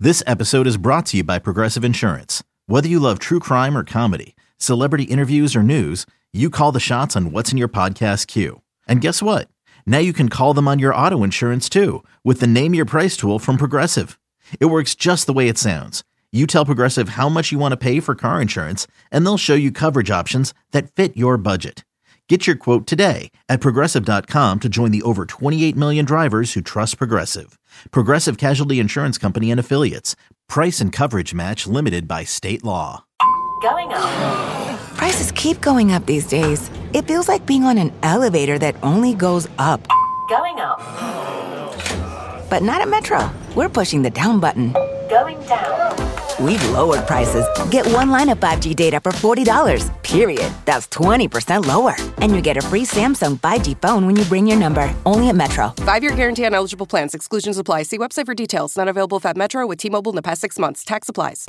This episode is brought to you by Progressive Insurance. Whether you love true crime or comedy, celebrity interviews or news, you call the shots on what's in your podcast queue. And guess what? Now you can call them on your auto insurance too with the Name Your Price tool from Progressive. It works just the way it sounds. You tell Progressive how much you want to pay for car insurance, and they'll show you coverage options that fit your budget. Get your quote today at Progressive.com to join the over 28 million drivers who trust Progressive. Progressive Casualty Insurance Company and Affiliates. Price and coverage match limited by state law. Going up. Prices keep going up these days. It feels like being on an elevator that only goes up. Going up. But not at Metro. We're pushing the down button. Going down. We've lowered prices. Get one line of 5G data for $40, period. That's 20% lower. And you get a free Samsung 5G phone when you bring your number. Only at Metro. 5-year guarantee on eligible plans. Exclusions apply. See website for details. Not available at Metro with T-Mobile in the past 6 months. Tax applies.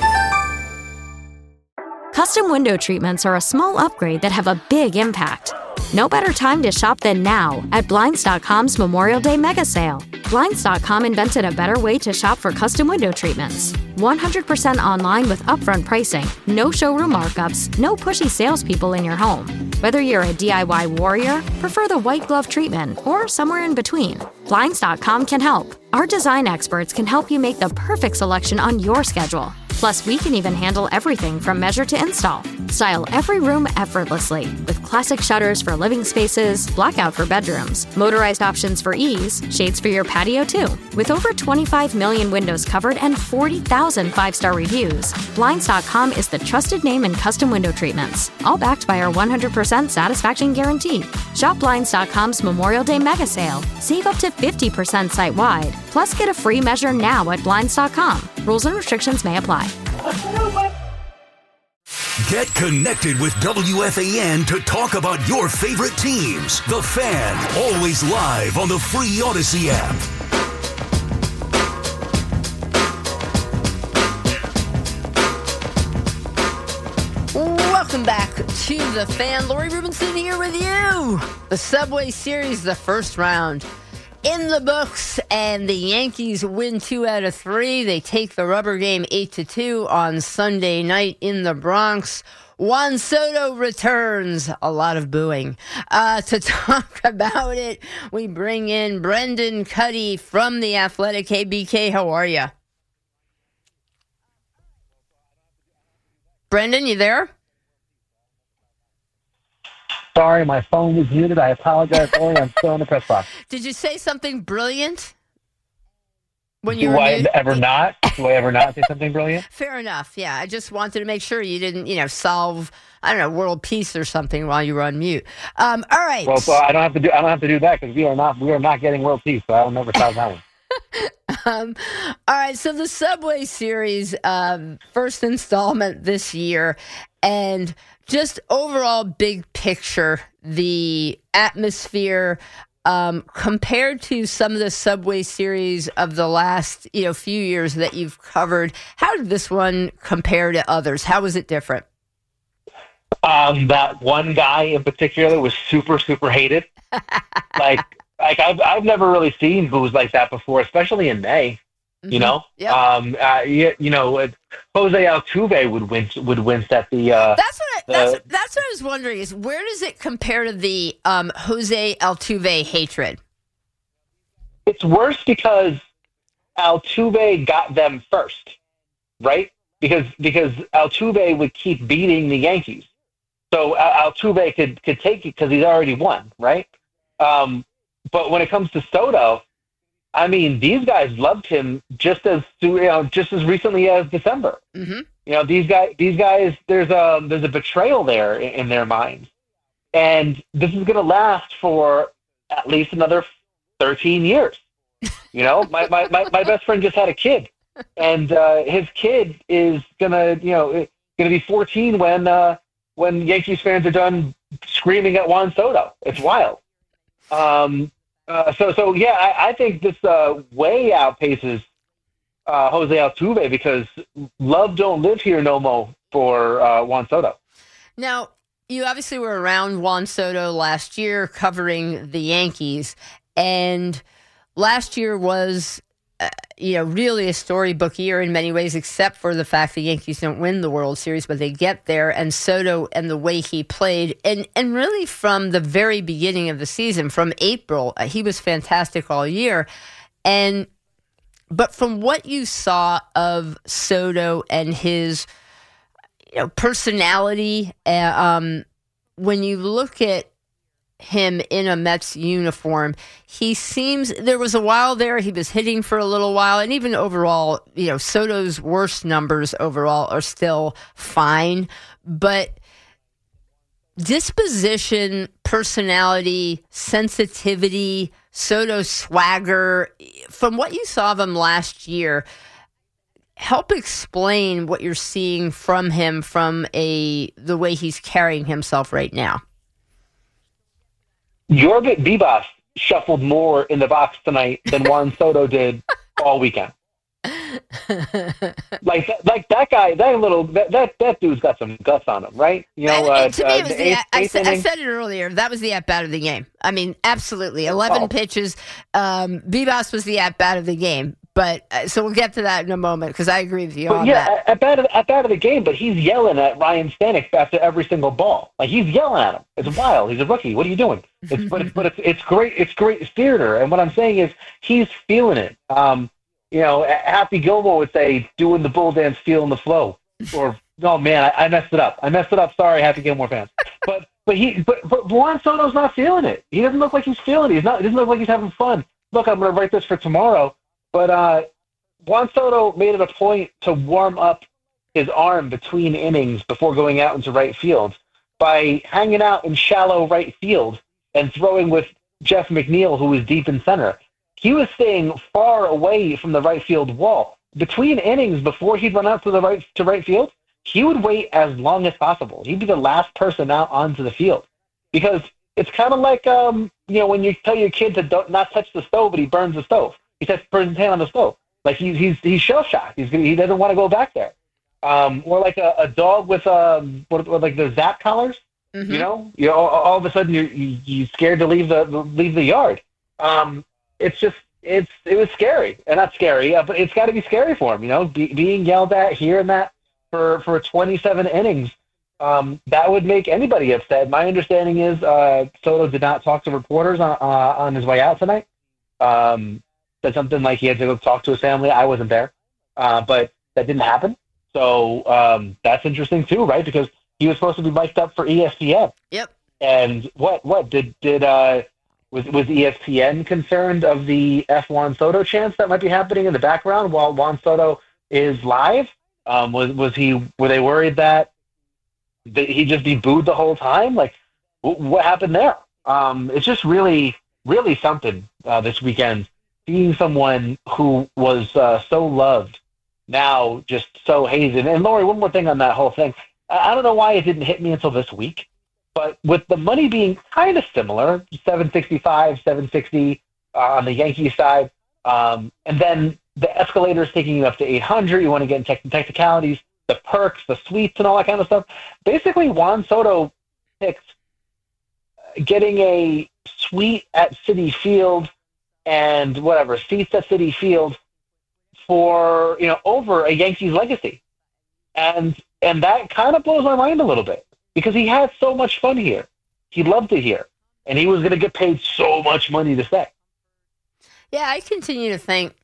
Custom window treatments are a small upgrade that have a big impact. No better time to shop than now at Blinds.com's Memorial Day Mega Sale. Blinds.com invented a better way to shop for custom window treatments. 100% online with upfront pricing, no showroom markups, no pushy salespeople in your home. Whether you're a DIY warrior, prefer the white glove treatment, or somewhere in between, Blinds.com can help. Our design experts can help you make the perfect selection on your schedule. Plus, we can even handle everything from measure to install. Style every room effortlessly with classic shutters for living spaces, blackout for bedrooms, motorized options for ease, shades for your patio too. With over 25 million windows covered and 40,000 5-star reviews, Blinds.com is the trusted name in custom window treatments, all backed by our 100% satisfaction guarantee. Shop Blinds.com's Memorial Day Mega Sale. Save up to 50% site-wide. Plus, get a free measure now at Blinds.com. Rules and restrictions may apply. Get connected with WFAN to talk about your favorite teams. The Fan, always live on the free Odyssey app. Welcome back to The Fan. Lori Rubinson here with you. The Subway Series, the first round in the books, and the Yankees win 2 out of 3. They take the rubber game 8-2 on Sunday night in the Bronx. Juan Soto returns. A lot of booing. To talk about it, we bring in Brendan Kuty from The Athletic. Hey, BK, how are you? Brendan, you there? Sorry, my phone was muted. I apologize, Lori. I'm still in the press box. Did you say something brilliant? When Do I ever not say something brilliant? Fair enough. Yeah, I just wanted to make sure you didn't, solve, I don't know, world peace or something while you were on mute. All right. Well, so I don't have to do that because we are not getting world peace. So I'll never solve that one. All right. So the Subway Series, first installment this year, and just overall big picture, the atmosphere. Compared to some of the Subway Series of the last, few years that you've covered, how did this one compare to others? How was it different? That one guy in particular was super, super hated. like I've never really seen booze like that before, especially in May. Mm-hmm. Jose Altuve would wince at the. That's what I was wondering is where does it compare to the Jose Altuve hatred? It's worse because Altuve got them first, right? Because Altuve would keep beating the Yankees, so Altuve could take it because he's already won, right? But when it comes to Soto, I mean, these guys loved him just as recently as December. Mm-hmm. These guys. There's a betrayal there in their minds, and this is going to last for at least another 13 years. My best friend just had a kid, and his kid is gonna be 14 when Yankees fans are done screaming at Juan Soto. It's wild. I think this way outpaces Jose Altuve because love don't live here no more for Juan Soto. Now, you obviously were around Juan Soto last year covering the Yankees, and last year was really a storybook year in many ways, except for the fact the Yankees don't win the World Series, but they get there. And Soto and the way he played, and really from the very beginning of the season, from April, he was fantastic all year. But from what you saw of Soto and his personality, when you look at him in a Mets uniform, there was a while there he was hitting for a little while, and even overall, Soto's worst numbers overall are still fine, but disposition, personality, sensitivity, Soto's swagger, from what you saw of him last year, help explain what you're seeing from him from the way he's carrying himself right now. Yorvik Bibas shuffled more in the box tonight than Juan Soto did all weekend. like that guy, that dude's got some guts on him, right? To me, it was I said it earlier. That was the at-bat of the game. I mean, absolutely. 11 pitches. Bibas was the at-bat of the game. But so we'll get to that in a moment because I agree with you on that. At bat of the game, but he's yelling at Ryan Stanek after every single ball. Like he's yelling at him. It's wild. He's a rookie. What are you doing? It's great. It's great theater. And what I'm saying is he's feeling it. Happy Gilmore would say, "Doing the bull dance, feeling the flow." Or, "Oh man, I messed it up. Sorry, Happy Gilmore fans." But Juan Soto's not feeling it. He doesn't look like he's feeling it. He doesn't look like he's having fun. Look, I'm going to write this for tomorrow. But Juan Soto made it a point to warm up his arm between innings before going out into right field by hanging out in shallow right field and throwing with Jeff McNeil, who was deep in center. He was staying far away from the right field wall. Between innings, before he'd run out to right field, he would wait as long as possible. He'd be the last person out onto the field. Because it's kind of like when you tell your kid to not touch the stove, but he burns the stove. He burns his hand on the stove. Like he's shell shocked. He doesn't want to go back there. Or like a dog with like the zap collars. Mm-hmm. All of a sudden you're scared to leave the yard. It was scary, and not scary, but it's got to be scary for him. Being yelled at here and that for 27 innings. That would make anybody upset. My understanding is Soto did not talk to reporters on his way out tonight. Said something like he had to go talk to his family. I wasn't there, but that didn't happen. So that's interesting too, right? Because he was supposed to be mic'd up for ESPN. Yep. And what was ESPN concerned of the F. Juan Soto chants that might be happening in the background while Juan Soto is live? Were they worried that he'd just be booed the whole time? Like, what happened there? It's just really, really something this weekend. Seeing someone who was so loved now just so hated. And Lori, one more thing on that whole thing. I don't know why it didn't hit me until this week, but with the money being kind of similar, 765, 760 on the Yankees side, and then the escalators taking you up to 800, you want to get in technicalities, the perks, the suites, and all that kind of stuff. Basically, Juan Soto picked getting a suite at Citi Field and whatever, seats at Citi Field for, over a Yankees legacy. And that kind of blows my mind a little bit because he had so much fun here. He loved it here. And he was going to get paid so much money to stay. Yeah, I continue to think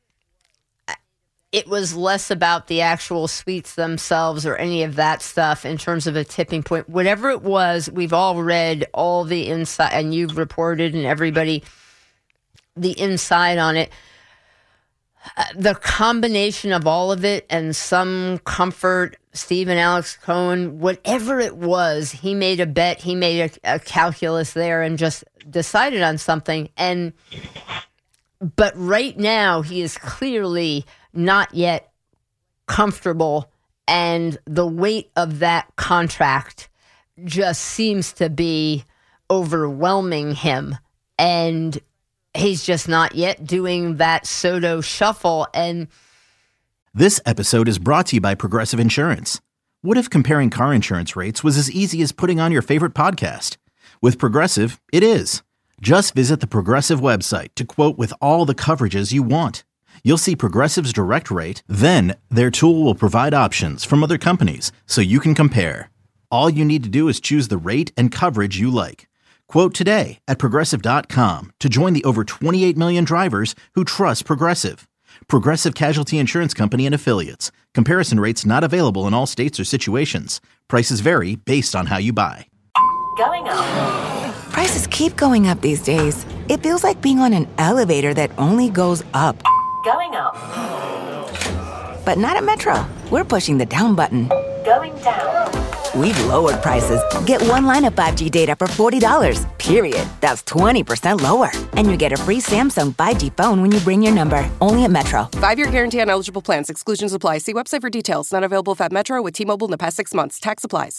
it was less about the actual suites themselves or any of that stuff in terms of a tipping point. Whatever it was, we've all read all the inside, and you've reported, and everybody, the inside on it. The combination of all of it and some comfort, Steve and Alex Cohen, whatever it was, he made a bet, he made a calculus there and just decided on something. But right now, he is clearly not yet comfortable, and the weight of that contract just seems to be overwhelming him. And he's just not yet doing that Soto shuffle. And this episode is brought to you by Progressive Insurance. What if comparing car insurance rates was as easy as putting on your favorite podcast? With Progressive, it is. Just visit the Progressive website to quote with all the coverages you want. you'll see Progressive's direct rate, then their tool will provide options from other companies so you can compare. All you need to do is choose the rate and coverage you like. Quote today at Progressive.com to join the over 28 million drivers who trust Progressive. Progressive Casualty Insurance Company and Affiliates. Comparison rates not available in all states or situations. Prices vary based on how you buy. Going up. Prices keep going up these days. It feels like being on an elevator that only goes up. Going up. But not at Metro. We're pushing the down button. Going down. We've lowered prices. Get one line of 5G data for $40, period. That's 20% lower. And you get a free Samsung 5G phone when you bring your number. Only at Metro. 5-year guarantee on eligible plans. Exclusions apply. See website for details. Not available if at Metro with T-Mobile in the past 6 months. Tax applies.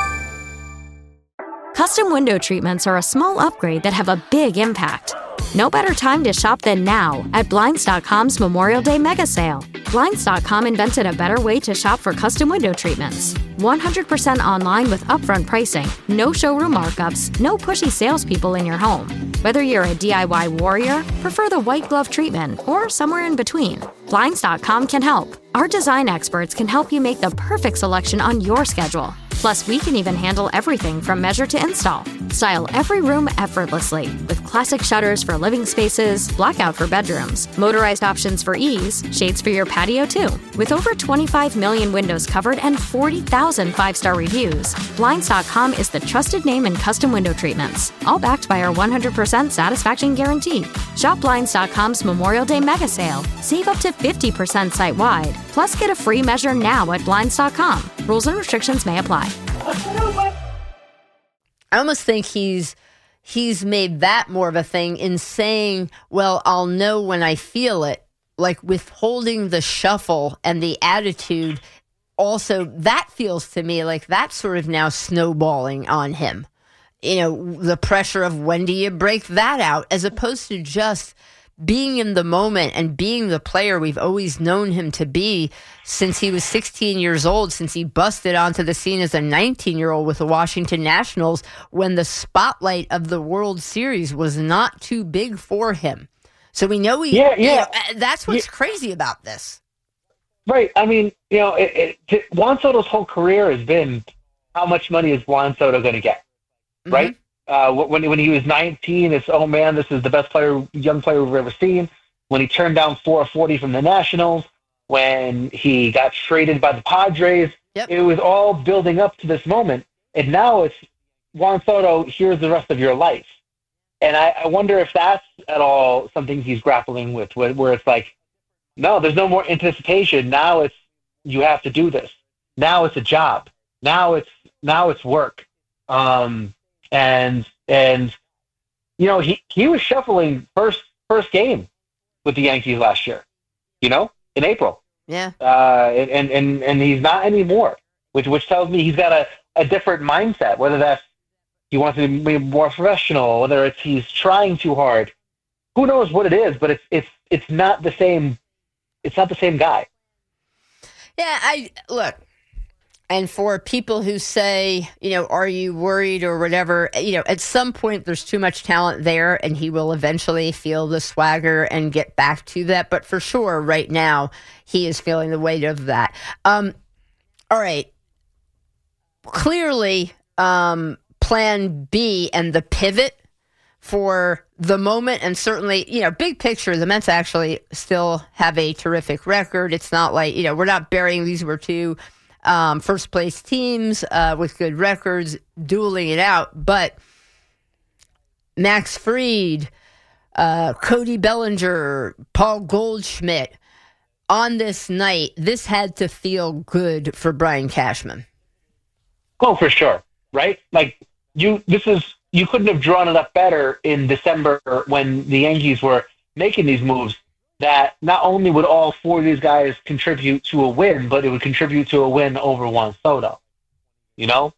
Custom window treatments are a small upgrade that have a big impact. No better time to shop than now at Blinds.com's Memorial Day Mega Sale. Blinds.com invented a better way to shop for custom window treatments. 100% online with upfront pricing, no showroom markups, no pushy salespeople in your home. Whether you're a DIY warrior, prefer the white glove treatment, or somewhere in between, Blinds.com can help. Our design experts can help you make the perfect selection on your schedule. Plus, we can even handle everything from measure to install. Style every room effortlessly with classic shutters for living spaces, blackout for bedrooms, motorized options for ease, shades for your patio too. With over 25 million windows covered and 40,000 five-star reviews, Blinds.com is the trusted name in custom window treatments, all backed by our 100% satisfaction guarantee. Shop Blinds.com's Memorial Day Mega Sale. Save up to 50% site-wide. Plus, get a free measure now at Blinds.com. Rules and restrictions may apply. I almost think he's made that more of a thing in saying, well, I'll know when I feel it, like withholding the shuffle and the attitude. Also, that feels to me like that's sort of now snowballing on him. You know, the pressure of when do you break that out, as opposed to just being in the moment and being the player we've always known him to be since he was 16 years old, since he busted onto the scene as a 19-year-old with the Washington Nationals when the spotlight of the World Series was not too big for him. So we know he, you know, that's what's crazy about this. Right. I mean, you know, Juan Soto's whole career has been how much money is Juan Soto going to get, right? Mm-hmm. When he was 19, it's, oh man, this is the best young player we've ever seen. When he turned down $440 from the Nationals, when he got traded by the Padres, it was all building up to this moment. And now it's Juan Soto, here's the rest of your life. And I wonder if that's at all something he's grappling with, where it's like, no, there's no more anticipation. Now it's, you have to do this. Now it's a job. Now it's work. And you know, he was shuffling first game with the Yankees last year, you know, in April. Yeah. And he's not anymore, which tells me he's got a different mindset, whether that's he wants to be more professional, whether it's he's trying too hard. Who knows what it is, but it's not the same. It's not the same guy. Yeah, look. And for people who say, you know, are you worried or whatever, you know, at some point there's too much talent there and he will eventually feel the swagger and get back to that. But for sure, right now, he is feeling the weight of that. All right. Clearly, plan B and the pivot for the moment, and certainly, you know, big picture, the Mets actually still have a terrific record. It's not like, you know, we're not burying these were two first place teams with good records dueling it out, but Max Fried, Cody Bellinger, Paul Goldschmidt, on this night, this had to feel good for Brian Cashman. Oh, for sure, right? Like you couldn't have drawn it up better in December when the Yankees were making these moves. That not only would all four of these guys contribute to a win, but it would contribute to a win over Juan Soto. You know,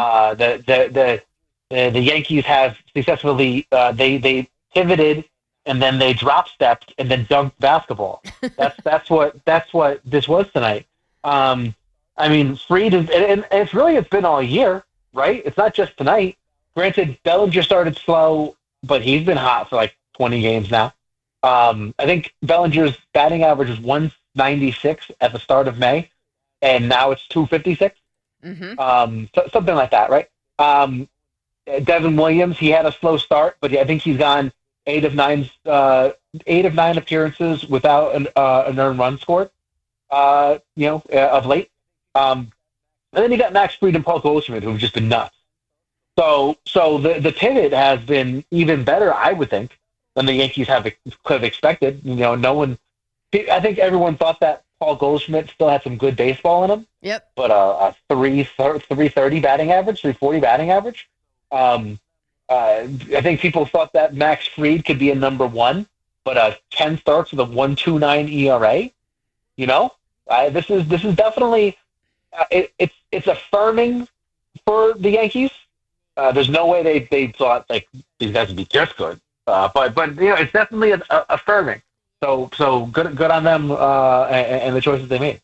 the Yankees have successfully they pivoted and then they drop stepped and then dunked basketball. That's what this was tonight. I mean, Fried is, and it's been all year, right? It's not just tonight. Granted, Bellinger started slow, but he's been hot for like 20 games now. I think Bellinger's batting average was 196 at the start of May, and now it's 256. Something like that, right? Devin Williams, he had a slow start, but I think he's gone 8 of 9 appearances without an earned run scored, of late. And then you got Max Fried and Paul Goldschmidt, who've just been nuts. So the pivot has been even better, I would think, than the Yankees could have expected. No one. I think everyone thought that Paul Goldschmidt still had some good baseball in him. Yep. But a 330 batting average, 340 batting average. I think people thought that Max Fried could be a number one, but 10 starts with a 1.29 ERA. This is definitely it's affirming for the Yankees. There's no way they thought like these guys would be this good, but it's definitely affirming. So good on them and the choices they made.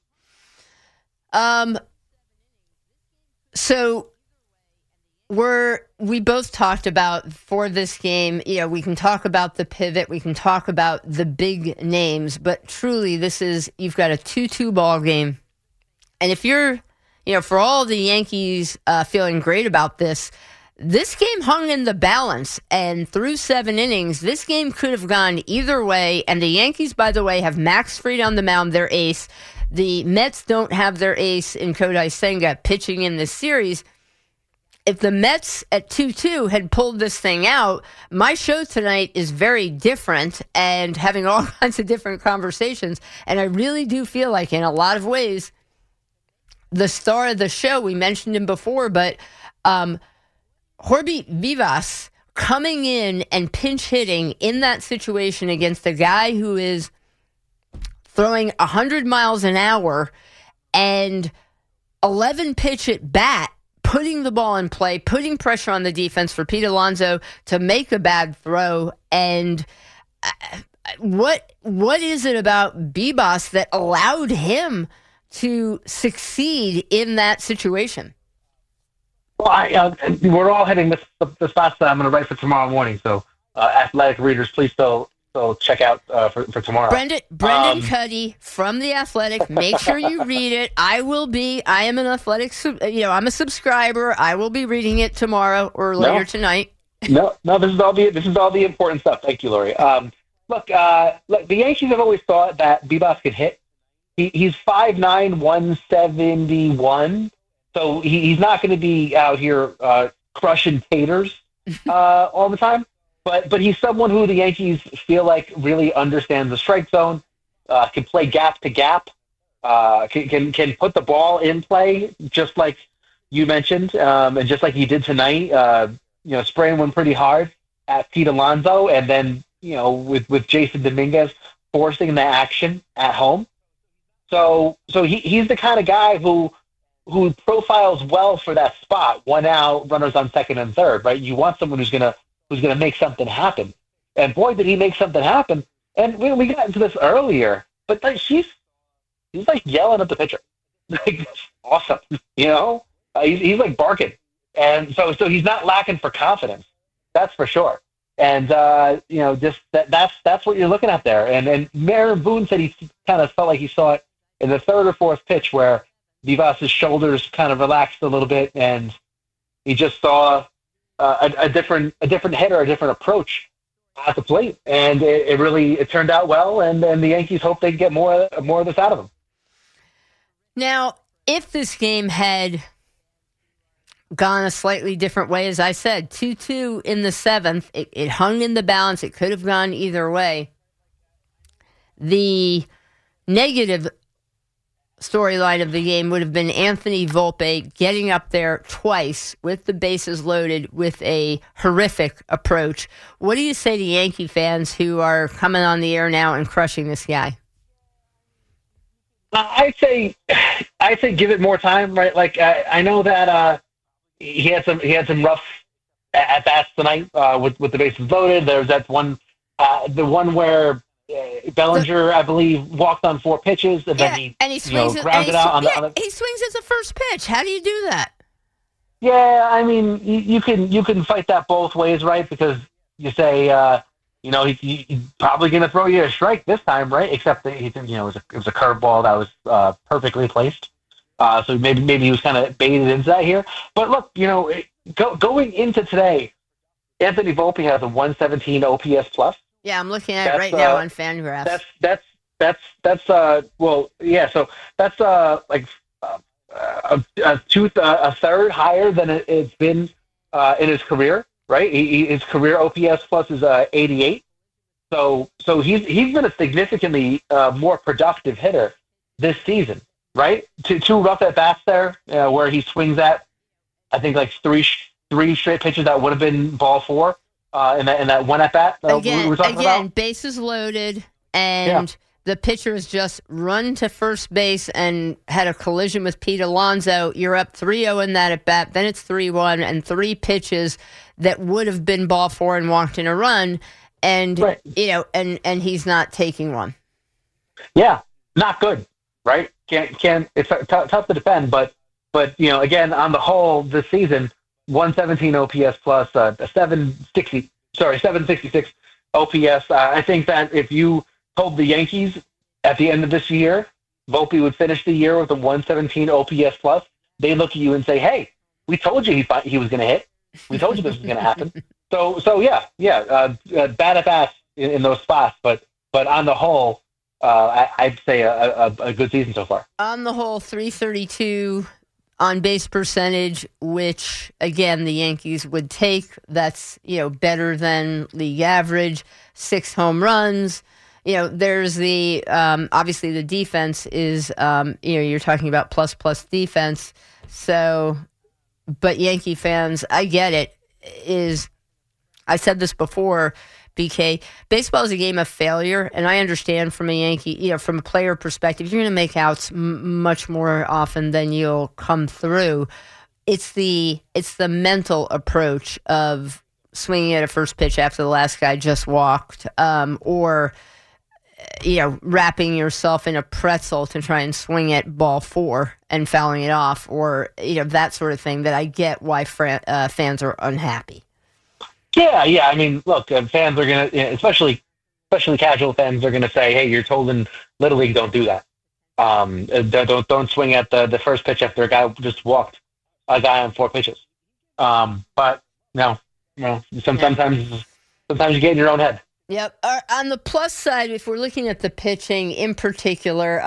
So we both talked about for this game, we can talk about the pivot, we can talk about the big names, but truly you've got a 2-2 ball game. And if you're, for all the Yankees feeling great about this game hung in the balance, and through 7 innings, this game could have gone either way. And the Yankees, by the way, have Max Fried on the mound, their ace. The Mets don't have their ace in Kodai Senga pitching in this series. If the Mets at 2-2 had pulled this thing out, my show tonight is very different and having all kinds of different conversations. And I really do feel like in a lot of ways, the star of the show, we mentioned him before, but Jorge Vivas coming in and pinch hitting in that situation against a guy who is throwing 100 miles an hour and 11 pitch at bat, putting the ball in play, putting pressure on the defense for Pete Alonso to make a bad throw. And what is it about Vivas that allowed him to succeed in that situation? Well, we're all hitting the spots that I'm going to write for tomorrow morning. So, athletic readers, please still check out for tomorrow. Brendan Cuddy from The Athletic. Make sure you read it. I am an Athletic, I'm a subscriber. I will be reading it tomorrow or later tonight. No, this is all the important stuff. Thank you, Lori. Look, the Yankees have always thought that Vivas could hit. He's 5'9", 171. So he's not going to be out here crushing taters all the time. But he's someone who the Yankees feel like really understands the strike zone, can play gap to gap, can put the ball in play, just like you mentioned, and just like he did tonight. Spraying one pretty hard at Pete Alonso, and then with Jason Dominguez forcing the action at home. So he's the kind of guy who profiles well for that spot. 1 out, runners on second and third, right? You want someone who's gonna make something happen. And boy, did he make something happen. And we got into this earlier, but he's like yelling at the pitcher. Like, awesome. He's like barking. And so he's not lacking for confidence. That's for sure. And, just that's what you're looking at there. And Aaron Boone said he kind of felt like he saw it in the third or fourth pitch where Vivas' shoulders kind of relaxed a little bit, and he just saw a different hitter, a different approach at the plate, and it turned out well. And the Yankees hope they get more of this out of him. Now, if this game had gone a slightly different way, as I said, 2-2 in the 7th, it hung in the balance. It could have gone either way. The negative storyline of the game would have been Anthony Volpe getting up there twice with the bases loaded with a horrific approach. What do you say to Yankee fans who are coming on the air now and crushing this guy? I'd say give it more time, right? Like I know that he had some rough at bats tonight with the bases loaded. There's that one, the one where Bellinger, I believe, walked on 4 pitches, and then he swings grounded out on the. He swings at the first pitch. How do you do that? Yeah, I mean, you can fight that both ways, right? Because you say, he's probably going to throw you a strike this time, right? Except that it was a curveball that was perfectly placed. So maybe he was kind of baited into that here. But look, going into today, Anthony Volpe has a 117 OPS plus. Yeah, I'm looking at it right now on FanGraphs. So that's like a third higher than it's been in his career, right? His career OPS plus is 88. So he's been a significantly more productive hitter this season, right? Two rough at bats there, where he swings at, I think, like three straight pitches that would have been ball four in that one at bat. Again, about. Bases loaded, and the pitcher has just run to first base and had a collision with Pete Alonso. You're up 3-0 in that at bat. Then it's 3-1 and 3 pitches that would have been ball four and walked in a run. And right. And he's not taking one. Yeah, not good, right? Can't. It's tough to defend, but again, on the whole, this season, 117 OPS plus a 766 OPS. I think that if you told the Yankees at the end of this year, Volpe would finish the year with a 117 OPS plus, they look at you and say, "Hey, we told you he was going to hit. We told you this was going to happen." So bad at bats in those spots, but on the whole, I'd say a good season so far. On the whole, 332 on base percentage, which again the Yankees would take. That's better than league average. 6 home runs. There's the obviously the defense is you're talking about plus defense. So, but Yankee fans, I get it. I said this before, BK. Baseball is a game of failure, and I understand from a Yankee, from a player perspective, you're going to make outs much more often than you'll come through. It's the mental approach of swinging at a first pitch after the last guy just walked, or wrapping yourself in a pretzel to try and swing at ball four and fouling it off, or that sort of thing. That I get why fans are unhappy. Yeah. I mean, look, fans are gonna, especially casual fans, are gonna say, "Hey, you're told in Little League don't do that. Don't swing at the first pitch after a guy just walked a guy on 4 pitches." But no, sometimes you get in your own head. Yep. On the plus side, if we're looking at the pitching in particular,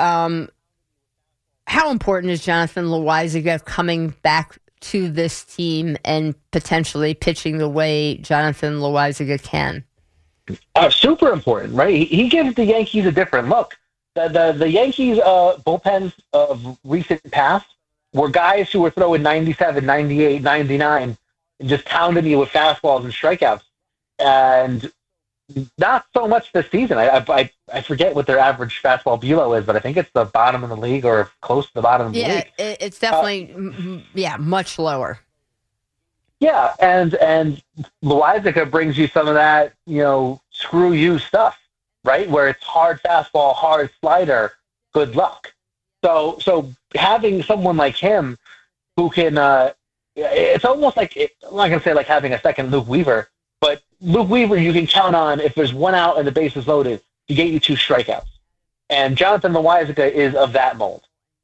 how important is Jonathan Loaisiga coming back to this team and potentially pitching the way Jonathan Loaisiga can? Super important, right? He gives the Yankees a different look. The Yankees bullpens of recent past were guys who were throwing 97, 98, 99, and just pounding you with fastballs and strikeouts. And not so much this season. I forget what their average fastball velo is, but I think it's the bottom of the league or close to the bottom of the league. Yeah, it's definitely much lower. Yeah, and Loaisiga brings you some of that, screw you stuff, right? Where it's hard fastball, hard slider, good luck. So having someone like him who can, it's almost like, I'm not going to say like having a second Luke Weaver, but Luke Weaver, you can count on if there's one out and the base is loaded to get you 2 strikeouts. And Jonathan Loaisiga is of that mold.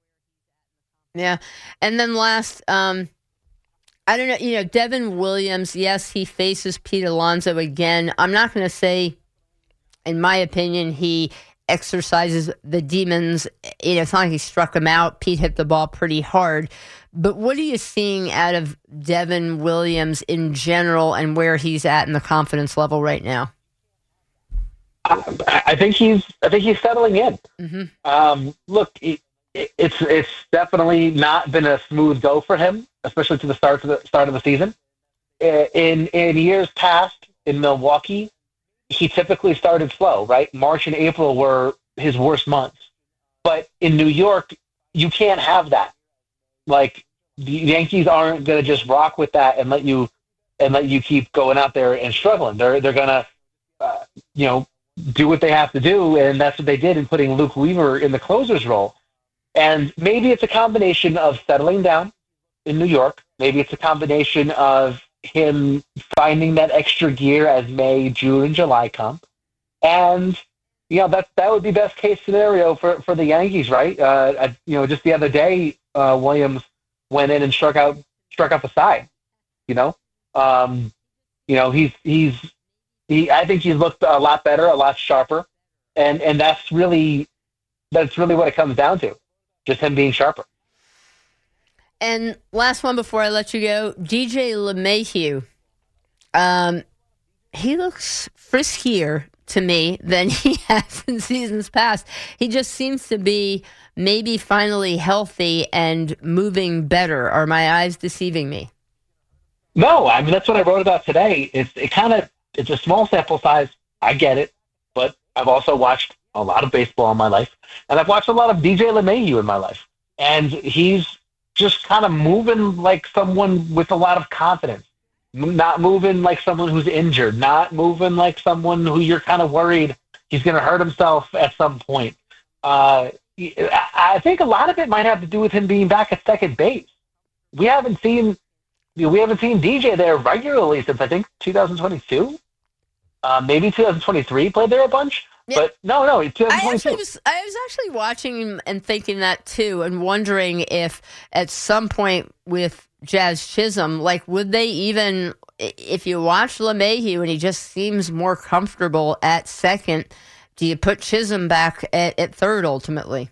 Yeah. And then last, I don't know, Devin Williams, yes, he faces Pete Alonso again. I'm not going to say, in my opinion, he exercises the demons. It's not like he struck him out. Pete hit the ball pretty hard. But what are you seeing out of Devin Williams in general and where he's at in the confidence level right now? I think he's settling in. Mm-hmm. Look, it's definitely not been a smooth go for him, especially to the start of the season. In years past in Milwaukee, he typically started slow, right? March and April were his worst months. But in New York, you can't have that. Like, the Yankees aren't going to just rock with that and let you keep going out there and struggling. They're going to, do what they have to do, and that's what they did in putting Luke Weaver in the closer's role. And maybe it's a combination of settling down in New York. Maybe it's a combination of him finding that extra gear as May, June, and July come. And, that would be best case scenario for the Yankees, right? Just the other day, Williams went in and struck out the side, I think he's looked a lot better, a lot sharper. And that's really what it comes down to. Just him being sharper. And last one before I let you go, DJ LeMahieu. He looks friskier to me than he has in seasons past. He just seems to be maybe finally healthy and moving better. Are my eyes deceiving me? No, I mean, that's what I wrote about today. It's a small sample size. I get it. But I've also watched a lot of baseball in my life. And I've watched a lot of DJ LeMahieu in my life. And he's just kind of moving like someone with a lot of confidence, not moving like someone who's injured, not moving like someone who you're kind of worried he's going to hurt himself at some point. I think a lot of it might have to do with him being back at second base. We haven't seen DJ there regularly since I think 2022, maybe 2023. Played there a bunch. Yeah. But no, 2022. I was actually watching him and thinking that too, and wondering if at some point with Jazz Chisholm, would they even, if you watch LeMahieu and he just seems more comfortable at second, do you put Chisholm back at third ultimately?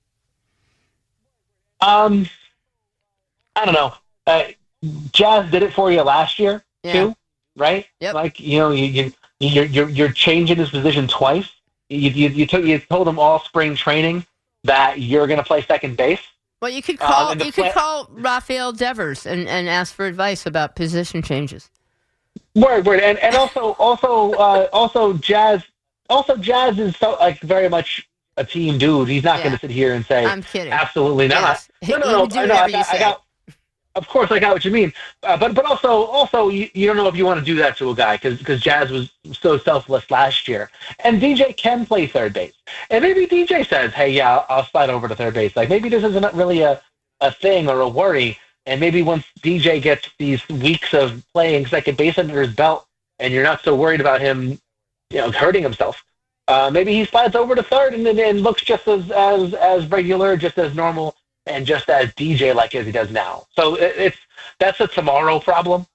I don't know. Jazz did it for you last year too, right? Yep. You're changing his position twice. You told him all spring training that you're going to play second base. Well, you could call Rafael Devers and ask for advice about position changes. Word, and also Jazz is so very much a team dude. He's not going to sit here and say, "I'm kidding." Absolutely not. Yes. No. Of course, I got what you mean, but also you don't know if you want to do that to a guy because Jazz was so selfless last year, and DJ can play third base, and maybe DJ says, "Hey, yeah, I'll slide over to third base." Maybe this isn't really a thing or a worry, and maybe once DJ gets these weeks of playing second base under his belt, and you're not so worried about him, hurting himself, maybe he slides over to third and looks just as regular, just as normal. And just as DJ as he does now. So that's a tomorrow problem,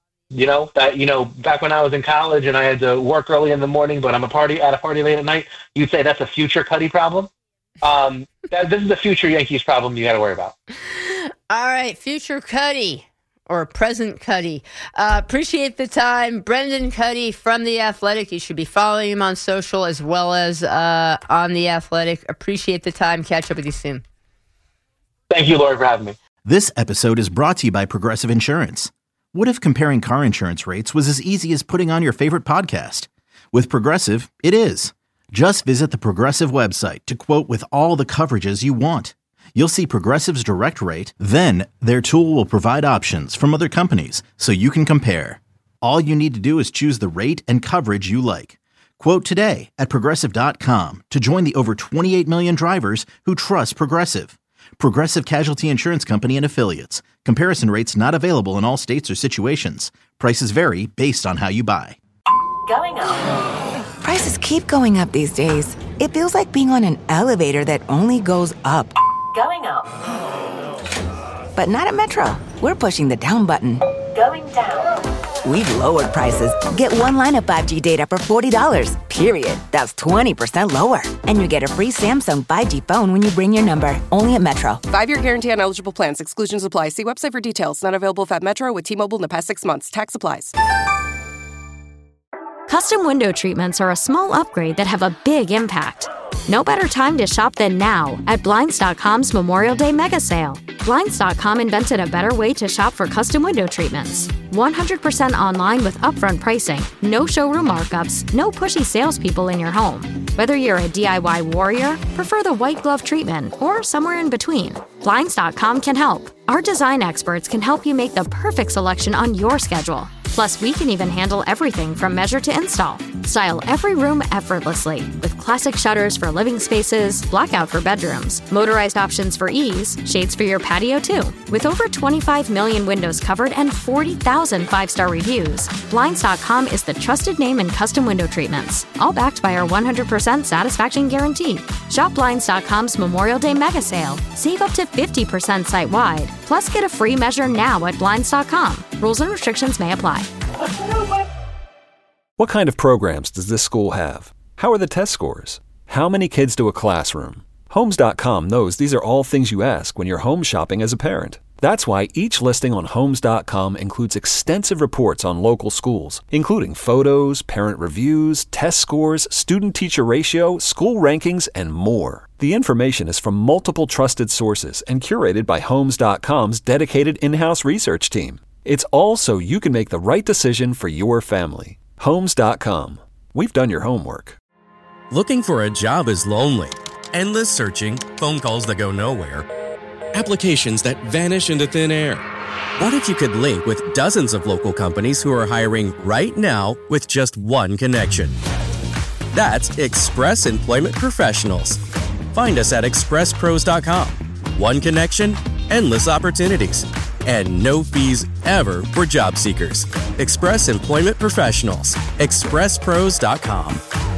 back when I was in college and I had to work early in the morning, but I'm at a party late at night, you'd say that's a future Cuddy problem. This is the future Yankees problem you got to worry about. All right, future Cuddy or present Cuddy. Appreciate the time. Brendan Cuddy from The Athletic. You should be following him on social as well as on The Athletic. Appreciate the time. Catch up with you soon. Thank you, Lori, for having me. This episode is brought to you by Progressive Insurance. What if comparing car insurance rates was as easy as putting on your favorite podcast? With Progressive, it is. Just visit the Progressive website to quote with all the coverages you want. You'll see Progressive's direct rate, then their tool will provide options from other companies so you can compare. All you need to do is choose the rate and coverage you like. Quote today at Progressive.com to join the over 28 million drivers who trust Progressive. Progressive Casualty Insurance Company and Affiliates. Comparison rates not available in all states or situations. Prices vary based on how you buy. Going up. Prices keep going up these days. It feels like being on an elevator that only goes up. Going up. But not at Metro. We're pushing the down button. Going down. We've lowered prices. Get one line of 5G data for $40, period. That's 20% lower. And you get a free Samsung 5G phone when you bring your number. Only at Metro. 5-year guarantee on eligible plans. Exclusions apply. See website for details. Not available at Metro with T-Mobile in the past 6 months. Tax applies. Custom window treatments are a small upgrade that have a big impact. No better time to shop than now at Blinds.com's Memorial Day mega sale. Blinds.com invented a better way to shop for custom window treatments. 100% online with upfront pricing, no showroom markups, no pushy salespeople in your home. Whether you're a DIY warrior, prefer the white glove treatment, or somewhere in between, Blinds.com can help. Our design experts can help you make the perfect selection on your schedule. Plus, we can even handle everything from measure to install. Style every room effortlessly with classic shutters for living spaces, blackout for bedrooms, motorized options for ease, shades for your patio too. With over 25 million windows covered and 40,000 5-star reviews, Blinds.com is the trusted name in custom window treatments, all backed by our 100% satisfaction guarantee. Shop Blinds.com's Memorial Day mega sale. Save up to 50% site-wide. Plus, get a free measure now at Blinds.com. Rules and restrictions may apply. What kind of programs does this school have? How are the test scores? How many kids do a classroom? Homes.com knows these are all things you ask when you're home shopping as a parent. That's why each listing on Homes.com includes extensive reports on local schools, including photos, parent reviews, test scores, student-teacher ratio, school rankings, and more. The information is from multiple trusted sources and curated by Homes.com's dedicated in-house research team. It's all so you can make the right decision for your family. Homes.com. We've done your homework. Looking for a job is lonely. Endless searching, phone calls that go nowhere, applications that vanish into thin air. What if you could link with dozens of local companies who are hiring right now with just one connection? That's Express Employment Professionals. Find us at expresspros.com. One connection, endless opportunities, and no fees ever for job seekers. Express Employment Professionals. expresspros.com.